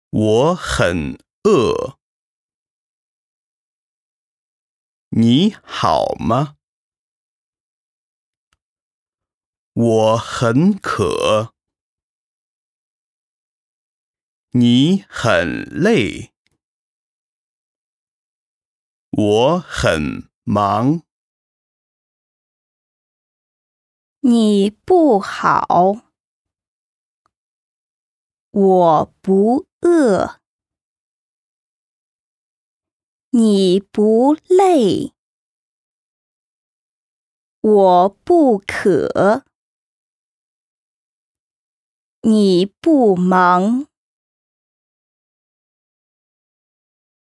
我很饿。你好吗？我很渴。你很累。我很忙。 你不好。我不饿。你不累。我不渴。你不忙。